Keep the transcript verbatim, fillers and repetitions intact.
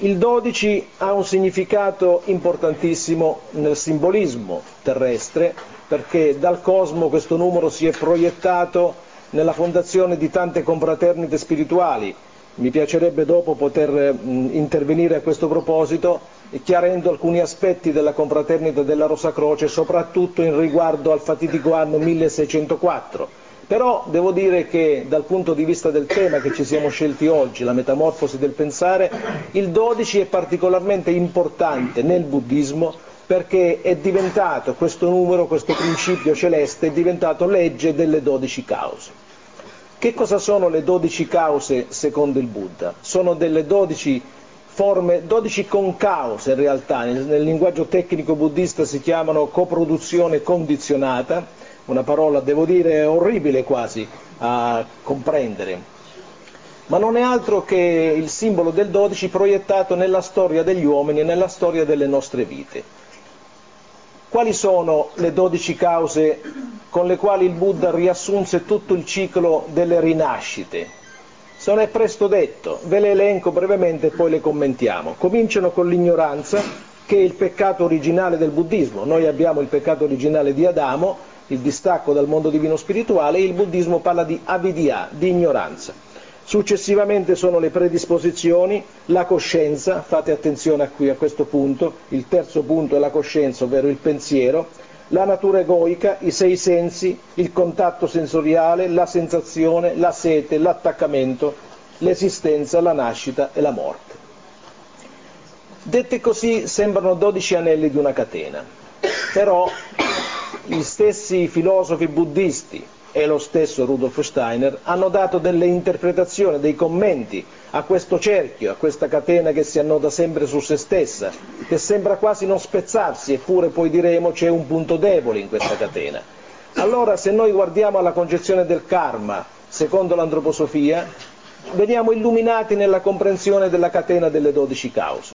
Il dodici ha un significato importantissimo nel simbolismo terrestre, perché dal cosmo questo numero si è proiettato nella fondazione di tante confraternite spirituali. Mi piacerebbe dopo poter mh, intervenire a questo proposito, chiarendo alcuni aspetti della confraternita della Rosa Croce, soprattutto in riguardo al fatidico anno milleseicentoquattro. Però devo dire che dal punto di vista del tema che ci siamo scelti oggi, la metamorfosi del pensare, il dodici è particolarmente importante nel buddismo perché è diventato questo numero, questo principio celeste, è diventato legge delle dodici cause. Che cosa sono le dodici cause secondo il Buddha? Sono delle dodici forme, dodici concause in realtà, nel, nel linguaggio tecnico buddista si chiamano coproduzione condizionata, una parola, devo dire, orribile quasi a comprendere, ma non è altro che il simbolo del dodici proiettato nella storia degli uomini e nella storia delle nostre vite. Quali sono le dodici cause con le quali il Buddha riassunse tutto il ciclo delle rinascite? Se non è presto detto, ve le elenco brevemente e poi le commentiamo. Cominciano con l'ignoranza, che è il peccato originale del buddismo. Noi abbiamo il peccato originale di Adamo, il distacco dal mondo divino spirituale, e il buddismo parla di avidya, di ignoranza. Successivamente sono le predisposizioni, la coscienza, fate attenzione a qui a questo punto, il terzo punto è la coscienza, ovvero il pensiero, la natura egoica, i sei sensi, il contatto sensoriale, la sensazione, la sete, l'attaccamento, l'esistenza, la nascita e la morte. Dette così sembrano dodici anelli di una catena, però gli stessi filosofi buddisti e lo stesso Rudolf Steiner hanno dato delle interpretazioni, dei commenti a questo cerchio, a questa catena che si annoda sempre su se stessa, che sembra quasi non spezzarsi, eppure poi diremo c'è un punto debole in questa catena. Allora, se noi guardiamo alla concezione del karma, secondo l'antroposofia, veniamo illuminati nella comprensione della catena delle dodici cause.